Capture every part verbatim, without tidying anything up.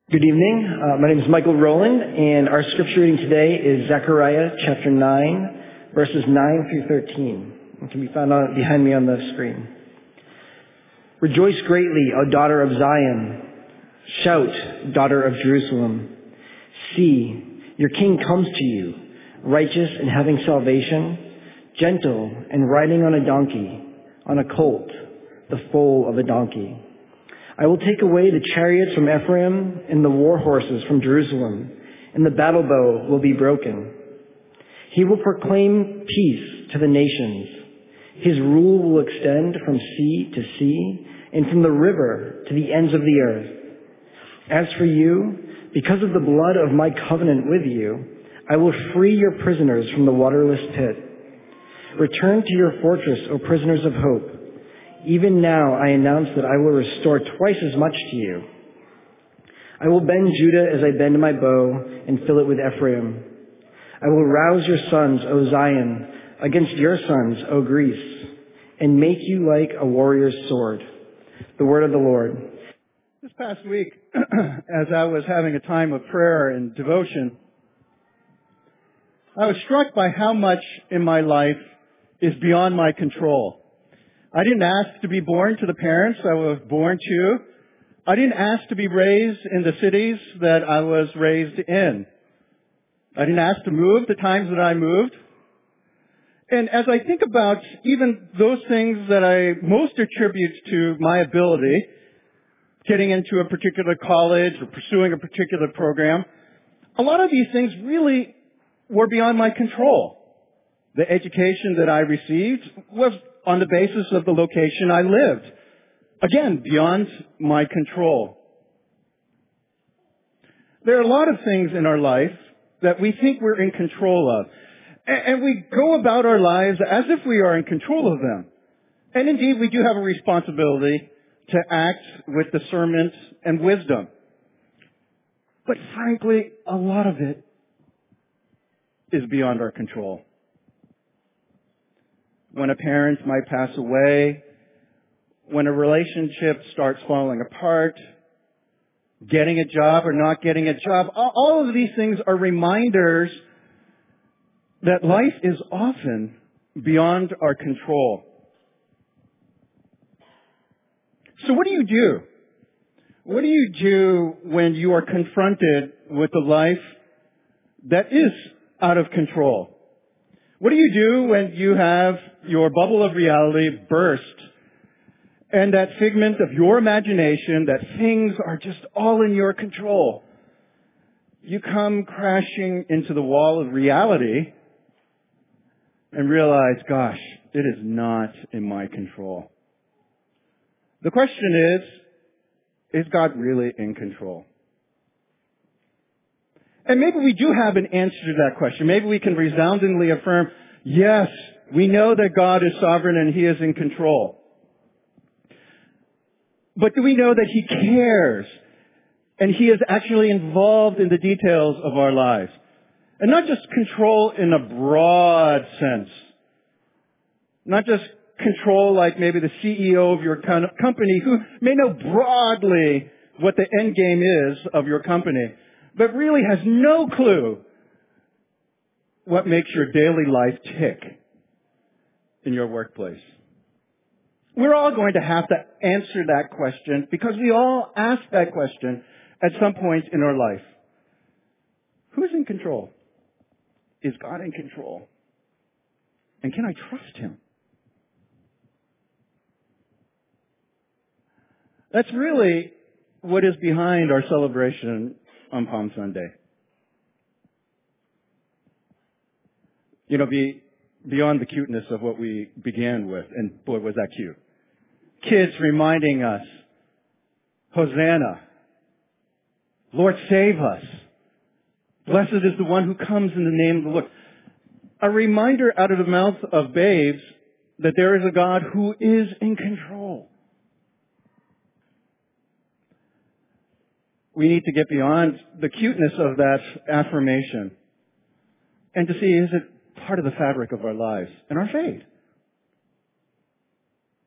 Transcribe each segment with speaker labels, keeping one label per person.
Speaker 1: Good evening. Uh, my name is Michael Rowland, and our scripture reading today is Zechariah chapter nine, verses nine through thirteen. It can be found on, behind me on the screen. Rejoice greatly, O daughter of Zion. Shout, daughter of Jerusalem. See, your king comes to you, righteous and having salvation, gentle and riding on a donkey, on a colt, the foal of a donkey. I will take away the chariots from Ephraim and the war horses from Jerusalem, and the battle bow will be broken. He will proclaim peace to the nations. His rule will extend from sea to sea and from the river to the ends of the earth. As for you, because of the blood of my covenant with you, I will free your prisoners from the waterless pit. Return to your fortress, O prisoners of hope. Even now I announce that I will restore twice as much to you. I will bend Judah as I bend my bow and fill it with Ephraim. I will rouse your sons, O Zion, against your sons, O Greece, and make you like a warrior's sword. The word of the Lord.
Speaker 2: This past week, as I was having a time of prayer and devotion, I was struck by how much in my life is beyond my control. I didn't ask to be born to the parents I was born to. I didn't ask to be raised in the cities that I was raised in. I didn't ask to move the times that I moved. And as I think about even those things that I most attribute to my ability, getting into a particular college or pursuing a particular program, a lot of these things really were beyond my control. The education that I received was on the basis of the location I lived. Again, beyond my control. There are a lot of things in our life that we think we're in control of. And we go about our lives as if we are in control of them. And indeed, we do have a responsibility to act with discernment and wisdom. But frankly, a lot of it is beyond our control. When a parent might pass away, when a relationship starts falling apart, getting a job or not getting a job, all of these things are reminders that life is often beyond our control. So what do you do? What do you do when you are confronted with a life that is out of control? What do you do when you have your bubble of reality burst and that figment of your imagination that things are just all in your control? You come crashing into the wall of reality and realize, gosh, it is not in my control. The question is, is God really in control? And maybe we do have an answer to that question. Maybe we can resoundingly affirm, yes, we know that God is sovereign and He is in control. But do we know that He cares and He is actually involved in the details of our lives? And not just control in a broad sense. Not just control like maybe the C E O of your company who may know broadly what the end game is of your company, but really has no clue what makes your daily life tick in your workplace. We're all going to have to answer that question because we all ask that question at some point in our life. Who's in control? Is God in control? And can I trust Him? That's really what is behind our celebration on Palm Sunday. You know, be, beyond the cuteness of what we began with, and boy, was that cute. Kids reminding us, Hosanna, Lord save us. Blessed is the one who comes in the name of the Lord. A reminder out of the mouth of babes that there is a God who is in control. We need to get beyond the cuteness of that affirmation and to see, is it part of the fabric of our lives and our faith?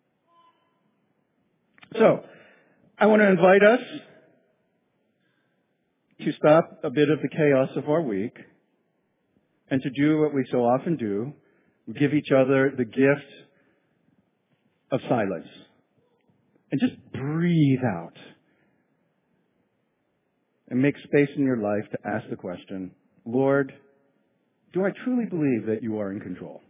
Speaker 2: So, I want to invite us to stop a bit of the chaos of our week and to do what we so often do, give each other the gift of silence and just breathe out and make space in your life to ask the question, Lord, do I truly believe that you are in control?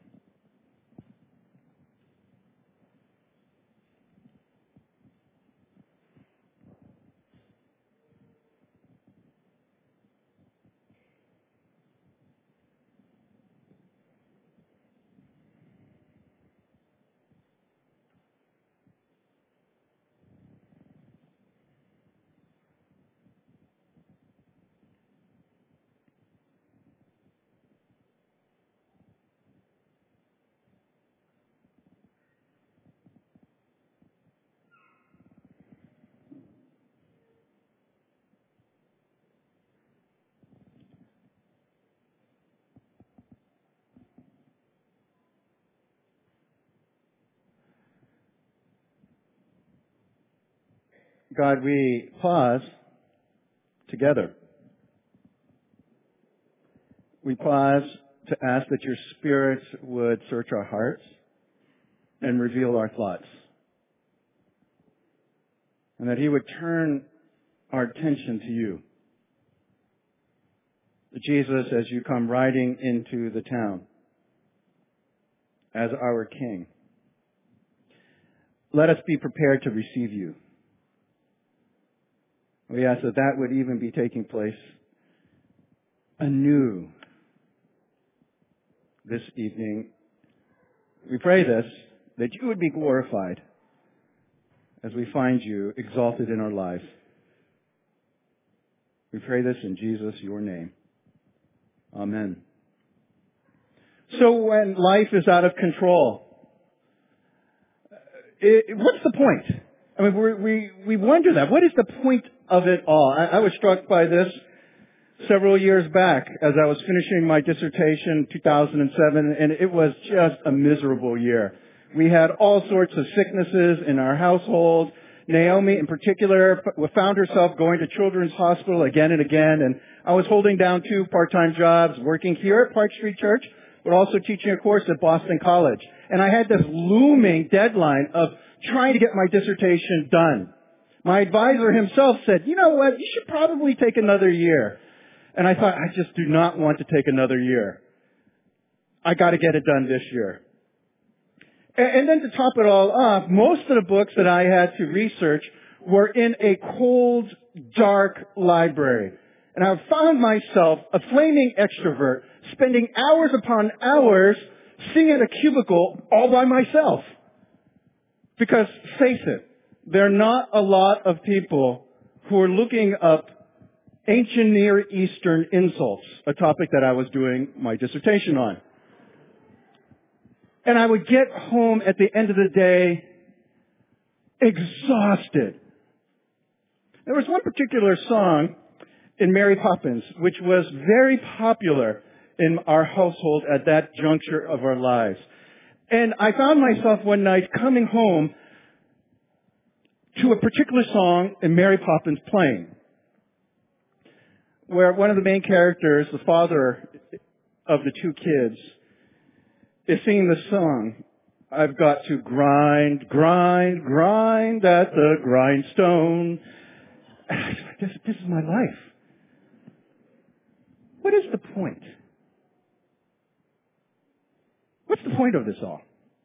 Speaker 2: God, we pause together. We pause to ask that your Spirit would search our hearts and reveal our thoughts. And that He would turn our attention to you. Jesus, as you come riding into the town as our King, let us be prepared to receive you. We ask that that would even be taking place anew this evening. We pray this, that you would be glorified as we find you exalted in our lives. We pray this in Jesus, your name. Amen. So when life is out of control, it, what's the point? I mean, we we we wonder that. What is the point of it all? I, I was struck by this several years back as I was finishing my dissertation in two thousand seven, and it was just a miserable year. We had all sorts of sicknesses in our household. Naomi, in particular, found herself going to Children's Hospital again and again, and I was holding down two part-time jobs, working here at Park Street Church, but also teaching a course at Boston College. And I had this looming deadline of trying to get my dissertation done. My advisor himself said, you know what, you should probably take another year. And I thought, I just do not want to take another year. I got to get it done this year. And then to top it all off, most of the books that I had to research were in a cold, dark library. And I found myself, a flaming extrovert, spending hours upon hours sitting in a cubicle all by myself. Because, face it, there are not a lot of people who are looking up ancient Near Eastern insults, a topic that I was doing my dissertation on. And I would get home at the end of the day exhausted. There was one particular song in Mary Poppins which was very popular in our household at that juncture of our lives. And I found myself one night coming home to a particular song in Mary Poppins playing, where one of the main characters, the father of the two kids, is singing the song, I've got to grind, grind, grind at the grindstone. And I was like, this, this is my life. What is the point? What's the point of this all?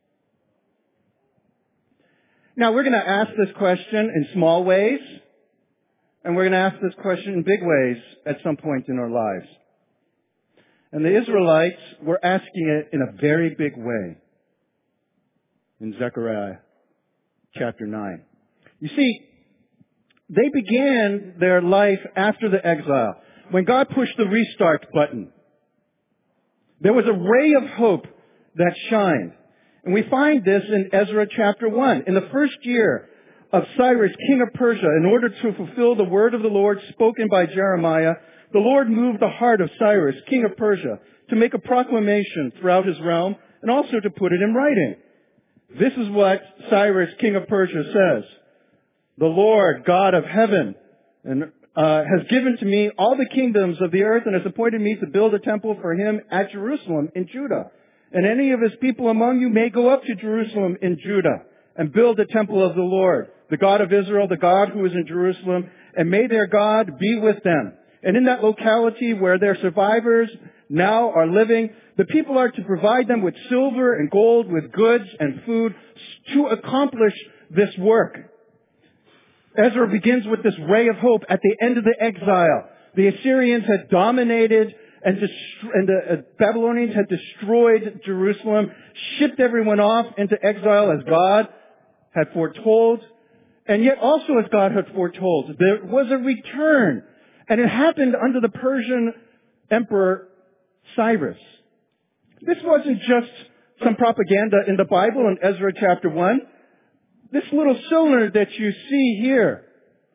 Speaker 2: Now, we're going to ask this question in small ways, and we're going to ask this question in big ways at some point in our lives. And the Israelites were asking it in a very big way in Zechariah chapter nine. You see, they began their life after the exile, when God pushed the restart button. There was a ray of hope that shined. And we find this in Ezra chapter one. In the first year of Cyrus, king of Persia, in order to fulfill the word of the Lord spoken by Jeremiah, the Lord moved the heart of Cyrus, king of Persia, to make a proclamation throughout his realm and also to put it in writing. This is what Cyrus, king of Persia, says. The Lord, God of heaven and uh, has given to me all the kingdoms of the earth and has appointed me to build a temple for him at Jerusalem in Judah. And any of his people among you may go up to Jerusalem in Judah and build a temple of the Lord, the God of Israel, the God who is in Jerusalem, and may their God be with them. And in that locality where their survivors now are living, the people are to provide them with silver and gold, with goods and food to accomplish this work. Ezra begins with this ray of hope at the end of the exile. The Assyrians had dominated and, dest- and the uh, Babylonians had destroyed Jerusalem, shipped everyone off into exile as God had foretold. And yet also as God had foretold, there was a return. And it happened under the Persian Emperor Cyrus. This wasn't just some propaganda in the Bible in Ezra chapter one. This little cylinder that you see here,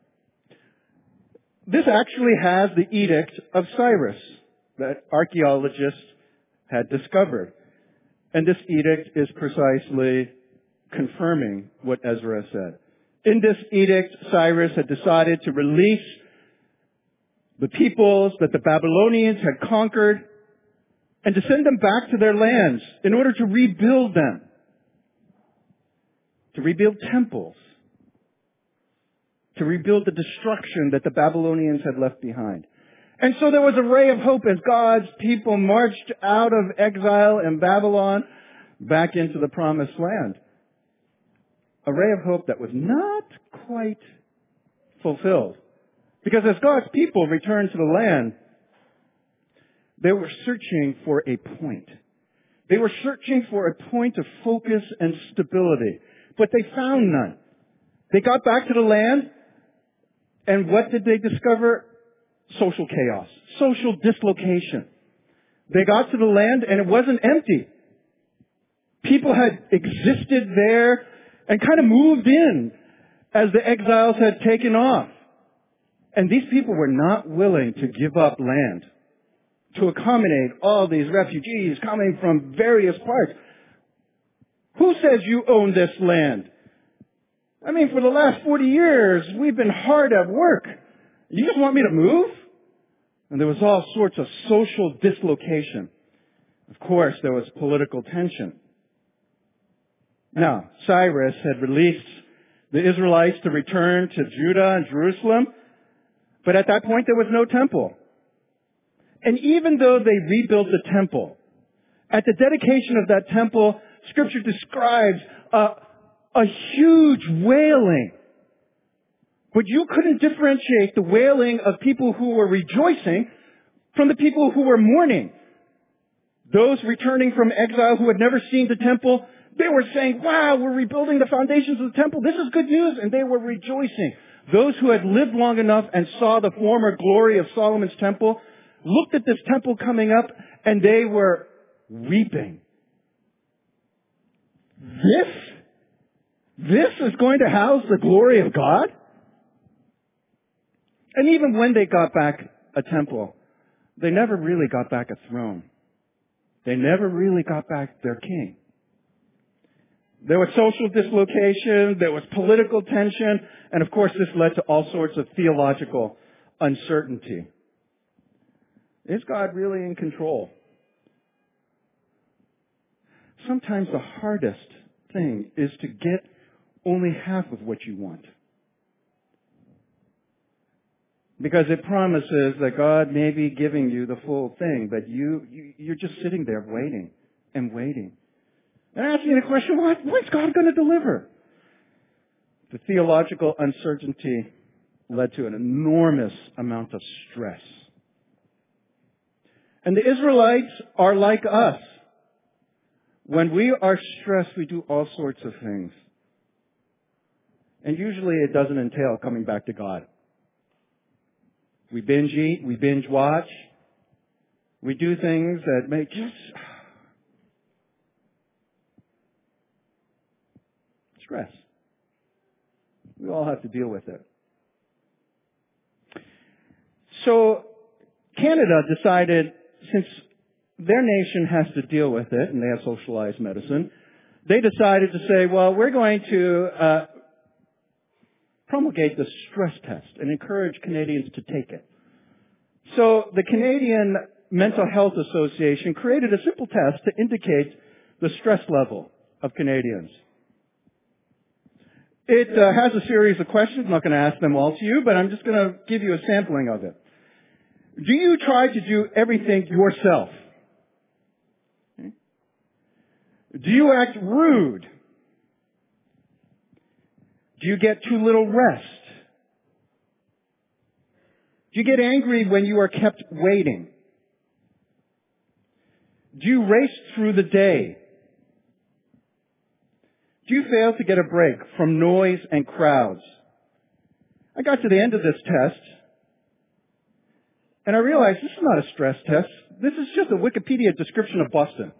Speaker 2: this actually has the Edict of Cyrus that archaeologists had discovered. And this edict is precisely confirming what Ezra said. In this edict, Cyrus had decided to release the peoples that the Babylonians had conquered and to send them back to their lands in order to rebuild them, to rebuild temples, to rebuild the destruction that the Babylonians had left behind. And so there was a ray of hope as God's people marched out of exile in Babylon back into the promised land. A ray of hope that was not quite fulfilled. Because as God's people returned to the land, they were searching for a point. They were searching for a point of focus and stability. But they found none. They got back to the land, and what did they discover? Social chaos. Social dislocation. They got to the land, and it wasn't empty. People had existed there and kind of moved in as the exiles had taken off. And these people were not willing to give up land to accommodate all these refugees coming from various parts. Who says you own this land? I mean, for the last forty years, we've been hard at work. You just want me to move? And there was all sorts of social dislocation. Of course, there was political tension. Now, Cyrus had released the Israelites to return to Judah and Jerusalem, but at that point there was no temple. And even though they rebuilt the temple, at the dedication of that temple, Scripture describes a, a huge wailing. But you couldn't differentiate the wailing of people who were rejoicing from the people who were mourning. Those returning from exile who had never seen the temple, they were saying, wow, we're rebuilding the foundations of the temple. This is good news. And they were rejoicing. Those who had lived long enough and saw the former glory of Solomon's temple looked at this temple coming up and they were weeping. This? This is going to house the glory of God? And even when they got back a temple, they never really got back a throne. They never really got back their king. There was social dislocation, there was political tension, and of course this led to all sorts of theological uncertainty. Is God really in control? Sometimes the hardest thing is to get only half of what you want. Because it promises that God may be giving you the full thing, but you, you you're just sitting there waiting and waiting. And asking the question, what, what's God going to deliver? The theological uncertainty led to an enormous amount of stress. And the Israelites are like us. When we are stressed, we do all sorts of things. And usually it doesn't entail coming back to God. We binge eat, we binge watch. We do things that make just stress. We all have to deal with it. So Canada decided, since their nation has to deal with it, and they have socialized medicine, they decided to say, well, we're going to uh, promulgate the stress test and encourage Canadians to take it. So the Canadian Mental Health Association created a simple test to indicate the stress level of Canadians. It uh, has a series of questions. I'm not going to ask them all to you, but I'm just going to give you a sampling of it. Do you try to do everything yourself? Okay. Do you act rude? Do you get too little rest? Do you get angry when you are kept waiting? Do you race through the day? Do you fail to get a break from noise and crowds? I got to the end of this test, and I realized this is not a stress test. This is just a Wikipedia description of Boston.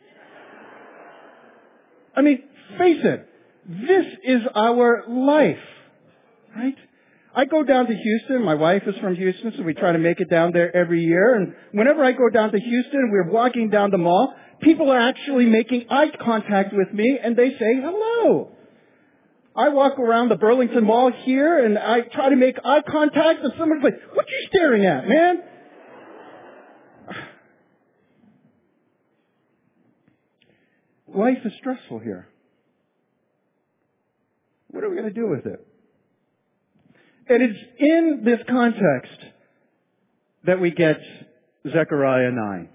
Speaker 2: I mean, face it, this is our life, right? I go down to Houston. My wife is from Houston, so we try to make it down there every year. And whenever I go down to Houston, we're walking down the mall, people are actually making eye contact with me, and they say hello. I walk around the Burlington Mall here, and I try to make eye contact, and someone's like, "What you staring at, man?" Life is stressful here. What are we going to do with it? And it's in this context that we get Zechariah nine.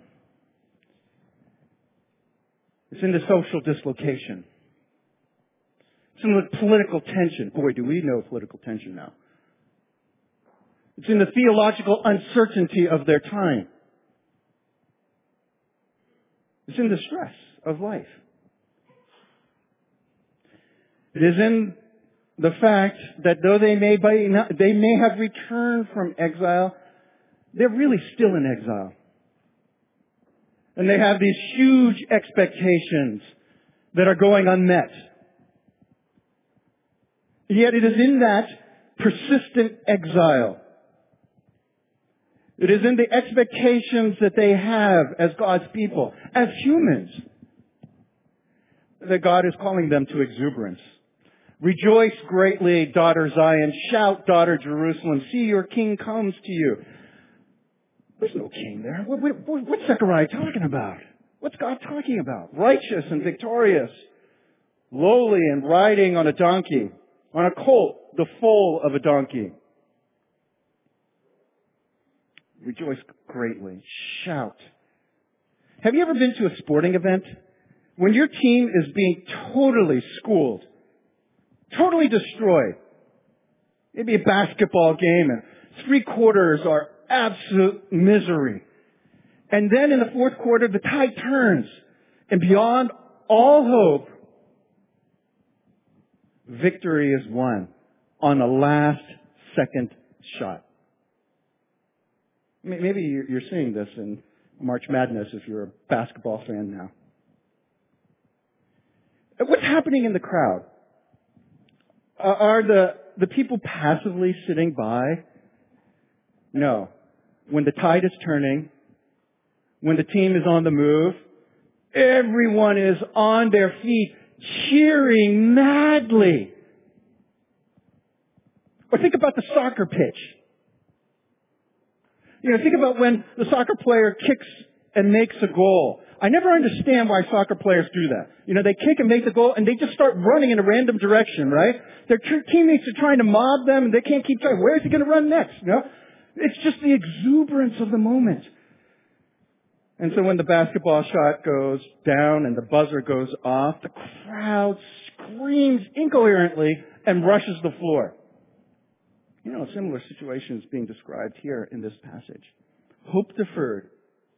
Speaker 2: It's in the social dislocation. It's in the political tension. Boy, do we know political tension now. It's in the theological uncertainty of their time. It's in the stress of life. It is in the fact that though they may, be, they may have returned from exile, they're really still in exile. And they have these huge expectations that are going unmet. Yet it is in that persistent exile, it is in the expectations that they have as God's people, as humans, that God is calling them to exuberance. Rejoice greatly, daughter Zion. Shout, daughter Jerusalem. See, your king comes to you. There's no king there. What, what, what's Zechariah talking about? What's God talking about? Righteous and victorious, lowly and riding on a donkey, on a colt, the foal of a donkey. Rejoice greatly. Shout. Have you ever been to a sporting event? When your team is being totally schooled, totally destroyed. Maybe a basketball game and three quarters are absolute misery. And then in the fourth quarter, the tide turns. And beyond all hope, victory is won on a last second shot. Maybe you're seeing this in March Madness if you're a basketball fan now. What's happening in the crowd? Uh, are the, the people passively sitting by? No. When the tide is turning, when the team is on the move, everyone is on their feet, cheering madly. Or think about the soccer pitch. You know, think about when the soccer player kicks and makes a goal. I never understand why soccer players do that. You know, they kick and make the goal and they just start running in a random direction, right? Their teammates are trying to mob them and they can't keep track. Where is he going to run next? You know? It's just the exuberance of the moment. And so when the basketball shot goes down and the buzzer goes off, the crowd screams incoherently and rushes the floor. You know, a similar situation is being described here in this passage. Hope deferred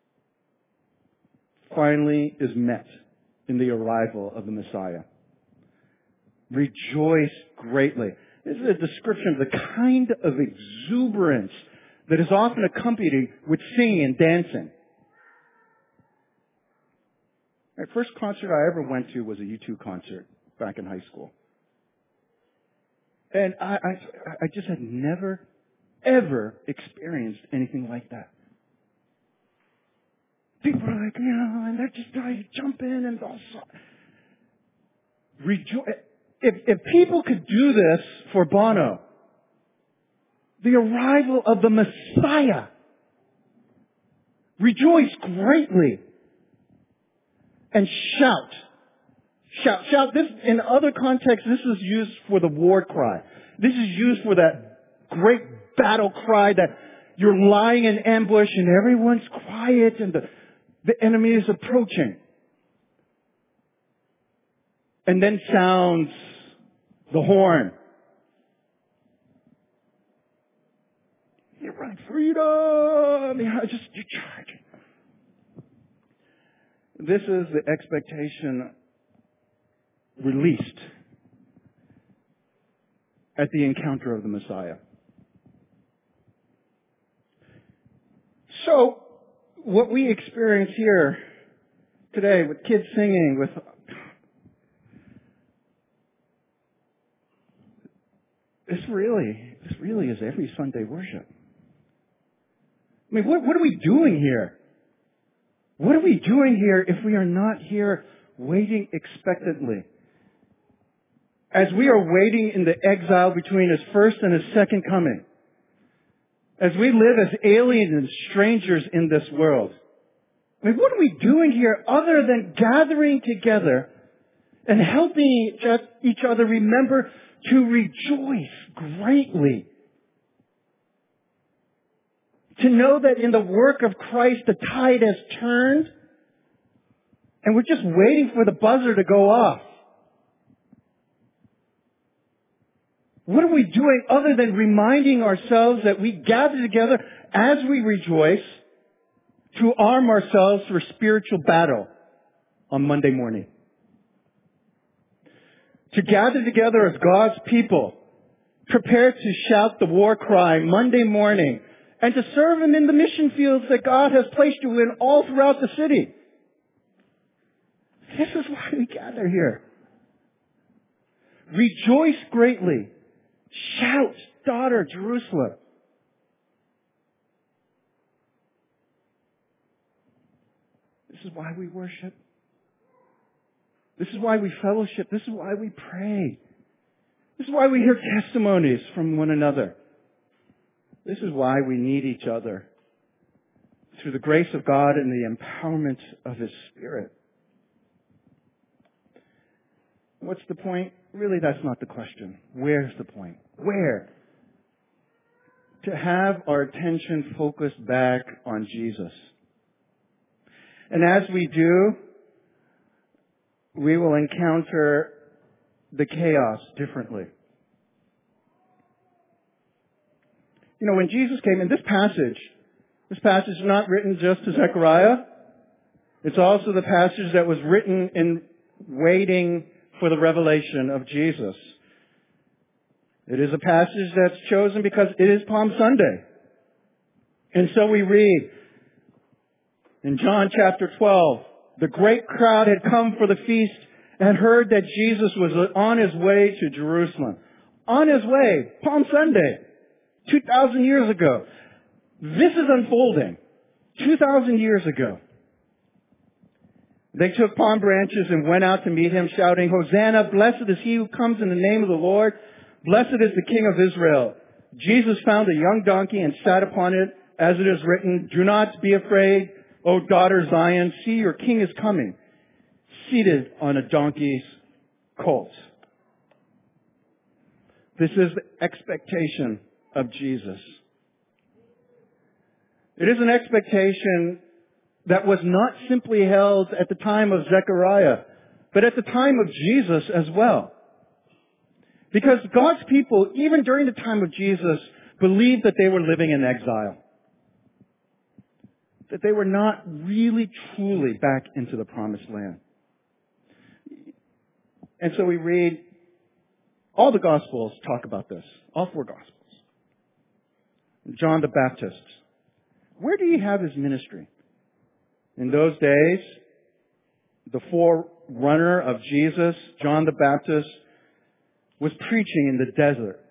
Speaker 2: finally is met in the arrival of the Messiah. Rejoice greatly. This is a description of the kind of exuberance that is often accompanied with singing and dancing. The first concert I ever went to was a U two concert back in high school. And I, I, I just had never, ever experienced anything like that. People are like, you know, and they're just trying to jump in and all sorts. Rejoice. If, if people could do this for Bono, the arrival of the Messiah. Rejoice greatly and shout. Shout, shout. This, in other contexts, this is used for the war cry. This is used for that great battle cry that you're lying in ambush and everyone's quiet and the, the enemy is approaching. And then sounds the horn. You run freedom! Yeah, just, you charge. This is the expectation released at the encounter of the Messiah. So, what we experience here today with kids singing, with this really, this really is every Sunday worship. I mean, what, what are we doing here? What are we doing here if we are not here waiting expectantly? As we are waiting in the exile between His first and His second coming. As we live as aliens and strangers in this world. I mean, what are we doing here other than gathering together and helping each other remember to rejoice greatly? To know that in the work of Christ the tide has turned and we're just waiting for the buzzer to go off. What are we doing other than reminding ourselves that we gather together as we rejoice to arm ourselves for spiritual battle on Monday morning? To gather together as God's people, prepared to shout the war cry Monday morning, and to serve Him in the mission fields that God has placed you in all throughout the city. This is why we gather here. Rejoice greatly. Shout, daughter Jerusalem. This is why we worship. This is why we fellowship. This is why we pray. This is why we hear testimonies from one another. This is why we need each other through the grace of God and the empowerment of His Spirit. What's the point? Really, that's not the question. Where's the point? Where? To have our attention focused back on Jesus. And as we do, we will encounter the chaos differently. You know, when Jesus came in this passage, this passage is not written just to Zechariah. It's also the passage that was written in waiting for the revelation of Jesus. It is a passage that's chosen because it is Palm Sunday. And so we read in John chapter twelve, the great crowd had come for the feast and heard that Jesus was on His way to Jerusalem. On His way, Palm Sunday, two thousand years ago. This is unfolding two thousand years ago. They took palm branches and went out to meet Him, shouting, Hosanna, blessed is He who comes in the name of the Lord. Blessed is the King of Israel. Jesus found a young donkey and sat upon it, as it is written, do not be afraid, O daughter Zion. See, your King is coming, seated on a donkey's colt. This is the expectation of Jesus. It is an expectation that was not simply held at the time of Zechariah, but at the time of Jesus as well. Because God's people, even during the time of Jesus, believed that they were living in exile. That they were not really, truly back into the promised land. And so we read, all the Gospels talk about this. All four Gospels. John the Baptist. Where do you have his ministry? In those days, the forerunner of Jesus, John the Baptist, was preaching in the desert,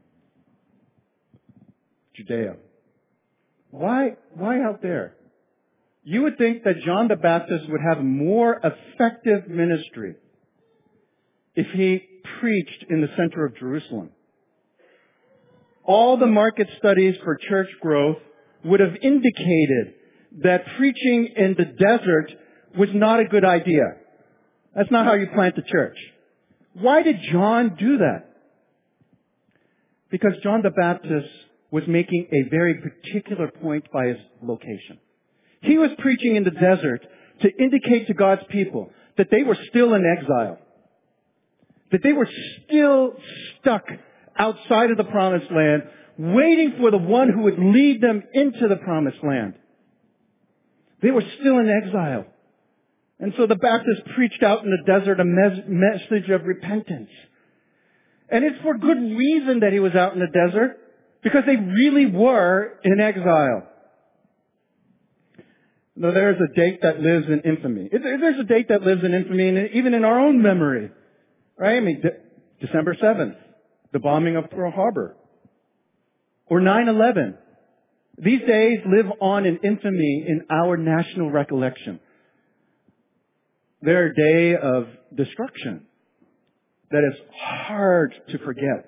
Speaker 2: Judea. Why, why out there? You would think that John the Baptist would have a more effective ministry if he preached in the center of Jerusalem. all the market studies for church growth would have indicated that preaching in the desert was not a good idea. That's not how you plant a church. Why did John do that? Because John the Baptist was making a very particular point by his location. He was preaching in the desert to indicate to God's people that they were still in exile. That they were still stuck outside of the promised land, waiting for the one who would lead them into the promised land. They were still in exile. And so the Baptist preached out in the desert a mes- message of repentance. And it's for good reason that he was out in the desert, because they really were in exile. Now, there's a date that lives in infamy. There's a date that lives in infamy, and even in our own memory. Right? I mean, De- December seventh, the bombing of Pearl Harbor. Or nine eleven. These days live on in infamy in our national recollection. They're a day of destruction that is hard to forget.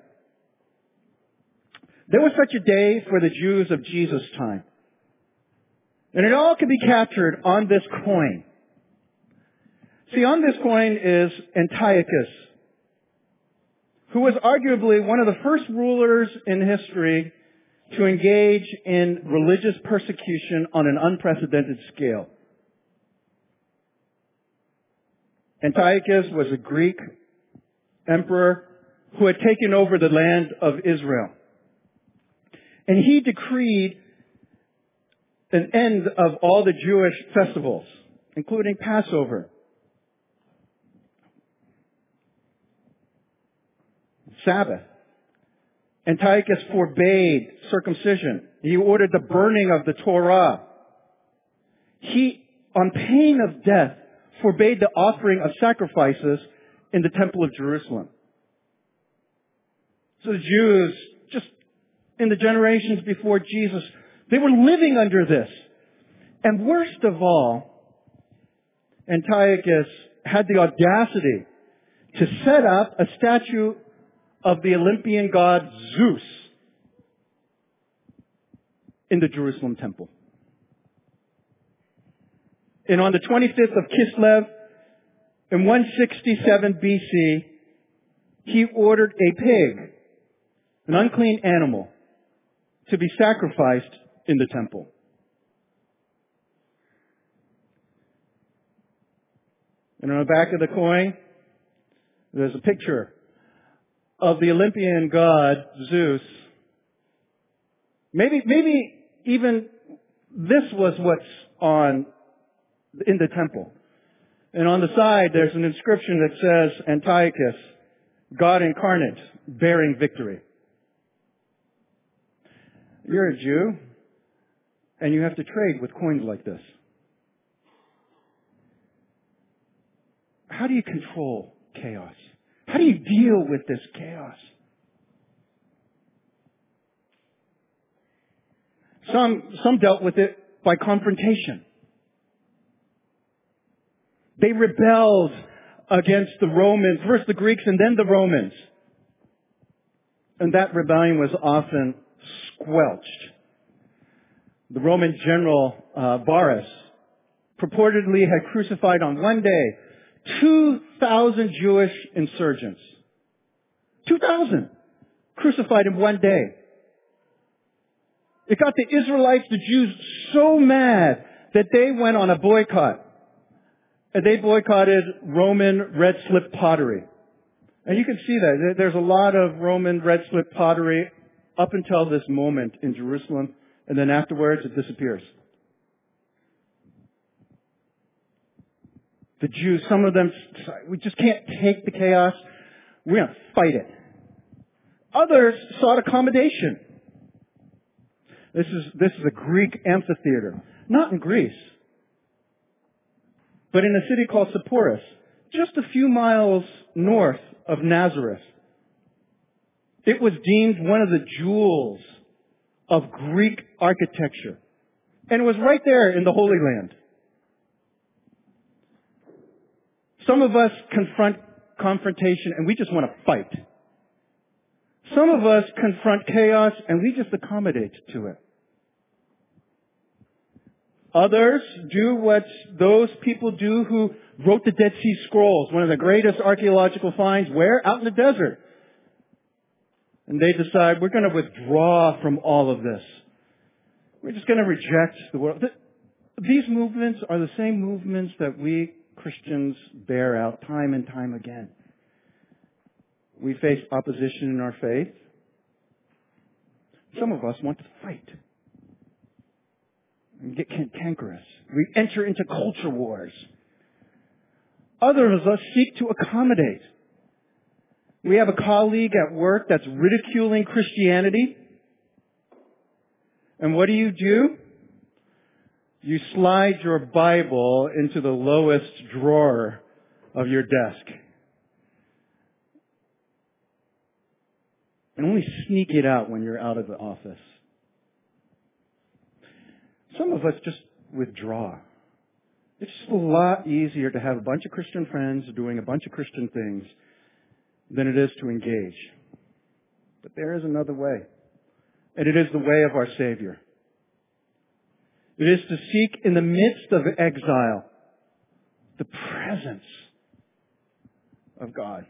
Speaker 2: There was such a day for the Jews of Jesus' time. And it all can be captured on this coin. See, on this coin is Antiochus, who was arguably one of the first rulers in history to engage in religious persecution on an unprecedented scale. Antiochus was a Greek emperor who had taken over the land of Israel. And he decreed an end of all the Jewish festivals, including Passover, Sabbath. Antiochus forbade circumcision. He ordered the burning of the Torah. He, on pain of death, forbade the offering of sacrifices in the Temple of Jerusalem. So the Jews, just in the generations before Jesus, they were living under this. And worst of all, Antiochus had the audacity to set up a statue of the Olympian god Zeus in the Jerusalem temple. And on the twenty-fifth of Kislev, in one sixty-seven B C, he ordered a pig, an unclean animal, to be sacrificed in the temple. And on the back of the coin, there's a picture of the Olympian god Zeus. Maybe, maybe even this was what's on in the temple. And on the side, there's an inscription that says, Antiochus, God incarnate, bearing victory. You're a Jew, and you have to trade with coins like this. How do you control chaos? How do you deal with this chaos? Some, some dealt with it by confrontation. They rebelled against the Romans, first the Greeks and then the Romans. And that rebellion was often squelched. The Roman general uh, Varus purportedly had crucified on one day two thousand Jewish insurgents. two thousand crucified in one day. It got the Israelites, the Jews, so mad that they went on a boycott. And they boycotted Roman red slip pottery. And you can see that. There's a lot of Roman red slip pottery up until this moment in Jerusalem. And then afterwards, it disappears. The Jews, some of them, we just can't take the chaos. We're going to fight it. Others sought accommodation. This is, this is a Greek amphitheater. Not in Greece, but in a city called Sepphoris, just a few miles north of Nazareth. It was deemed one of the jewels of Greek architecture. And it was right there in the Holy Land. Some of us confront confrontation and we just want to fight. Some of us confront chaos and we just accommodate to it. Others do what those people do who wrote the Dead Sea Scrolls, one of the greatest archaeological finds, where? Out in the desert. And they decide, we're going to withdraw from all of this. We're just going to reject the world. These movements are the same movements that we Christians bear out time and time again. We face opposition in our faith. Some of us want to fight and get cantankerous. We enter into culture wars. Others of us seek to accommodate. We have a colleague at work that's ridiculing Christianity. And what do you do? You slide your Bible into the lowest drawer of your desk. And only sneak it out when you're out of the office. Some of us just withdraw. It's just a lot easier to have a bunch of Christian friends doing a bunch of Christian things than it is to engage. But there is another way. And it is the way of our Savior. It is to seek in the midst of exile the presence of God.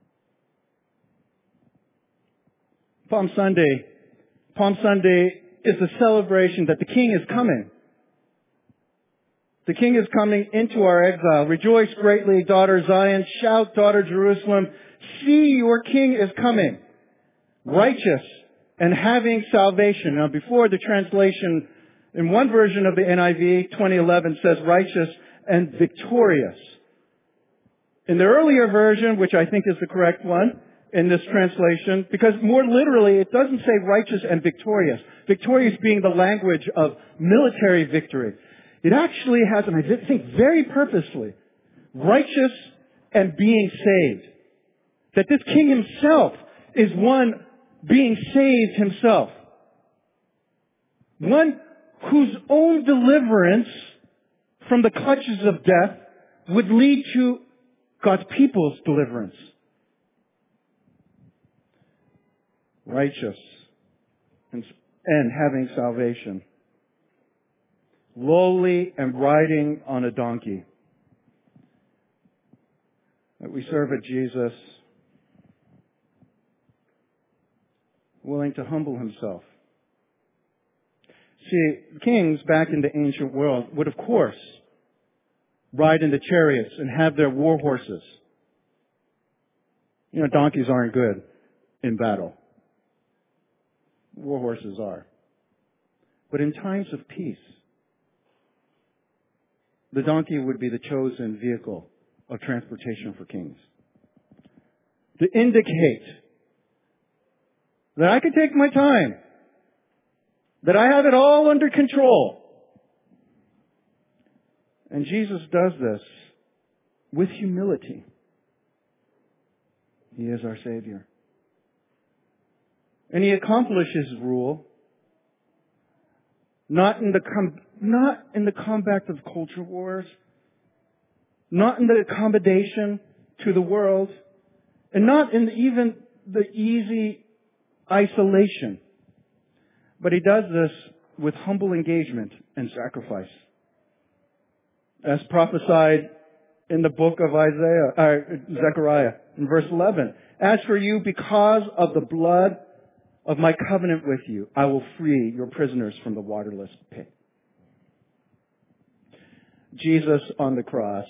Speaker 2: Palm Sunday, Palm Sunday is a celebration that the King is coming. The King is coming into our exile. Rejoice greatly, daughter Zion. Shout, daughter Jerusalem. See, your King is coming. Righteous and having salvation. Now, before the translation, in one version of the N I V, twenty eleven says righteous and victorious. In the earlier version, which I think is the correct one in this translation, because more literally it doesn't say righteous and victorious. Victorious being the language of military victory. It actually has, and I think very purposely, righteous and being saved. That this King himself is one being saved himself. One whose own deliverance from the clutches of death would lead to God's people's deliverance. Righteous and, and having salvation. Lowly and riding on a donkey. That we serve a Jesus willing to humble himself. See, kings back in the ancient world would, of course, ride in the chariots and have their war horses. You know, donkeys aren't good in battle. War horses are. But in times of peace, the donkey would be the chosen vehicle of transportation for kings. To indicate that I can take my time, that I have it all under control. And Jesus does this with humility. He is our Savior. And He accomplishes rule not in the com- not in the combat of culture wars, not in the accommodation to the world, and not in the, even the easy isolation. But He does this with humble engagement and sacrifice. As prophesied in the book of Isaiah, uh, Zechariah, in verse eleven. As for you, because of the blood of my covenant with you, I will free your prisoners from the waterless pit. Jesus on the cross.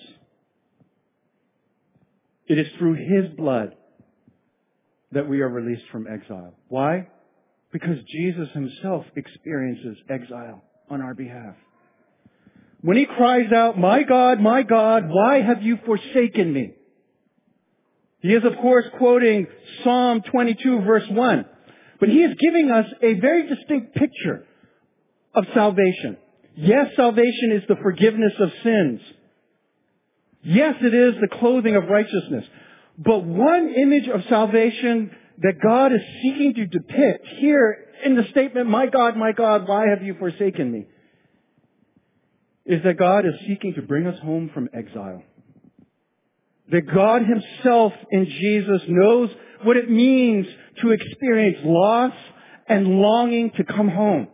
Speaker 2: It is through His blood that we are released from exile. Why? Because Jesus Himself experiences exile on our behalf. When He cries out, my God, my God, why have you forsaken me? He is, of course, quoting Psalm twenty-two, verse one. But He is giving us a very distinct picture of salvation. Yes, salvation is the forgiveness of sins. Yes, it is the clothing of righteousness. But one image of salvation that God is seeking to depict here in the statement, my God, my God, why have you forsaken me? Is that God is seeking to bring us home from exile. that God himself in Jesus knows what it means to experience loss and longing to come home.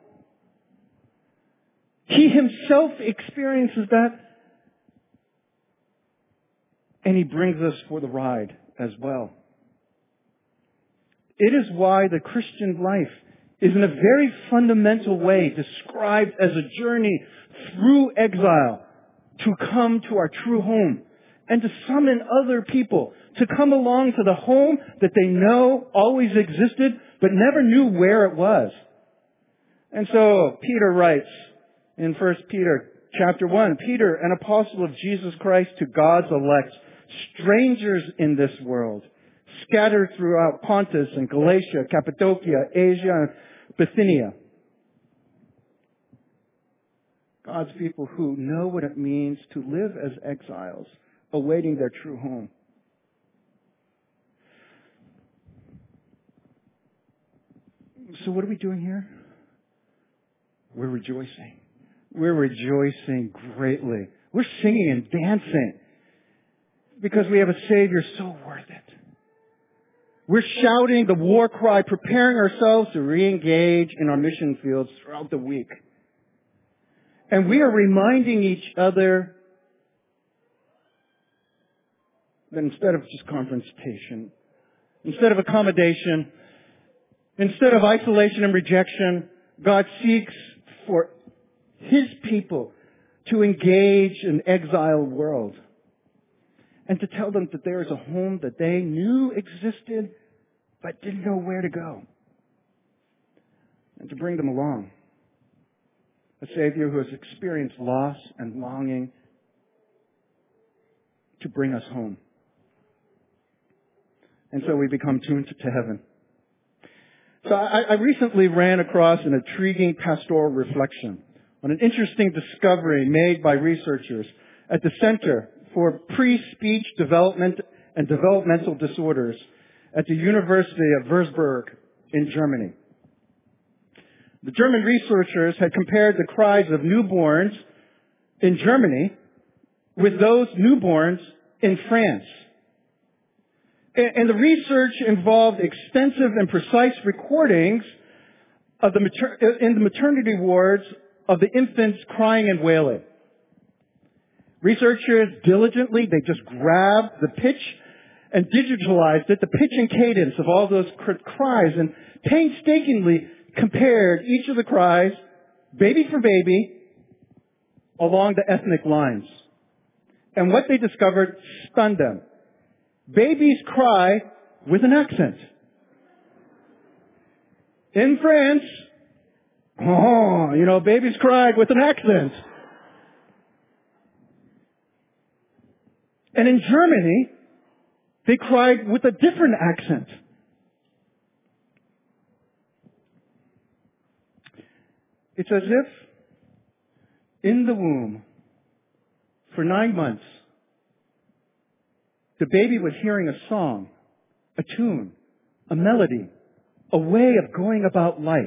Speaker 2: He himself experiences that, and he brings us for the ride as well. It is why the Christian life is in a very fundamental way described as a journey through exile to come to our true home and to summon other people to come along to the home that they know always existed but never knew where it was. And so Peter writes in First Peter chapter one, Peter, an apostle of Jesus Christ to God's elect, strangers in this world, scattered throughout Pontus and Galatia, Cappadocia, Asia, and Bithynia. God's people who know what it means to live as exiles, awaiting their true home. So what are we doing here? We're rejoicing. We're rejoicing greatly. We're singing and dancing because we have a Savior so worth it. We're shouting the war cry, preparing ourselves to re-engage in our mission fields throughout the week. And we are reminding each other that instead of just confrontation, instead of accommodation, instead of isolation and rejection, God seeks for his people to engage an exiled world and to tell them that there is a home that they knew existed but didn't know where to go, and to bring them along. A Savior who has experienced loss and longing to bring us home. And so we become tuned to heaven. So I, I recently ran across an intriguing pastoral reflection on an interesting discovery made by researchers at the Center for Pre-Speech Development and Developmental Disorders at the University of Würzburg in Germany. The German researchers had compared the cries of newborns in Germany with those newborns in France. And the research involved extensive and precise recordings of the mater- in the maternity wards of the infants crying and wailing. Researchers diligently, they just grabbed the pitch and digitalized it, the pitch and cadence of all those cries, and painstakingly compared each of the cries, baby for baby, along the ethnic lines. And what they discovered stunned them. Babies cry with an accent. In France, oh, you know, babies cried with an accent. And in Germany, they cried with a different accent. It's as if in the womb, for nine months, the baby was hearing a song, a tune, a melody, a way of going about life.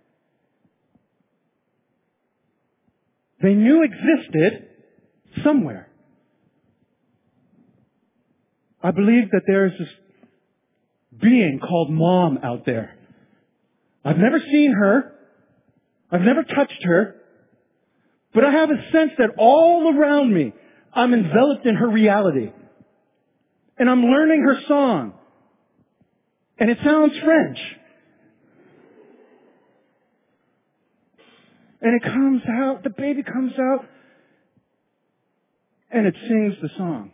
Speaker 2: They knew existed somewhere. I believe that there is this being called Mom out there. I've never seen her. I've never touched her. But I have a sense that all around me, I'm enveloped in her reality. And I'm learning her song. And it sounds French. And it comes out, the baby comes out, and it sings the song.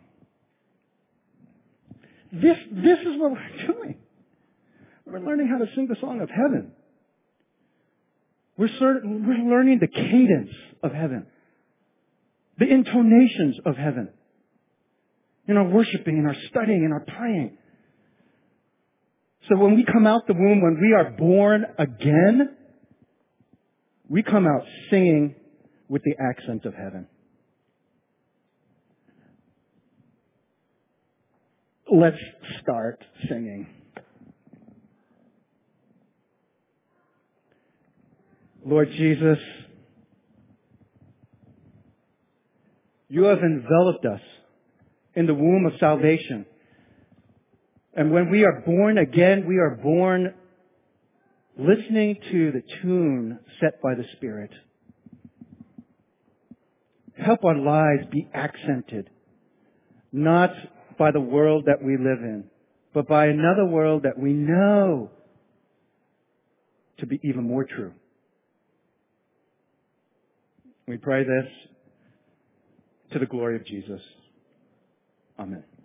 Speaker 2: This, this is what we're doing. We're learning how to sing the song of heaven. We're, certain, we're learning the cadence of heaven. The intonations of heaven. In our worshiping, in our studying, in our praying. So when we come out the womb, when we are born again, we come out singing with the accent of heaven. Let's start singing. Lord Jesus, you have enveloped us in the womb of salvation. And when we are born again, we are born listening to the tune set by the Spirit. Help our lives be accented, not by the world that we live in, but by another world that we know to be even more true. We pray this to the glory of Jesus. Amen.